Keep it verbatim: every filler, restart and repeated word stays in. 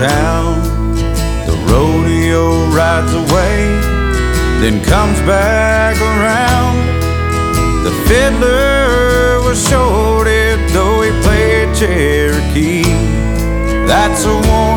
town. The rodeo rides away, then comes back around. The fiddler was shorted, though he played Cherokee. That's a warm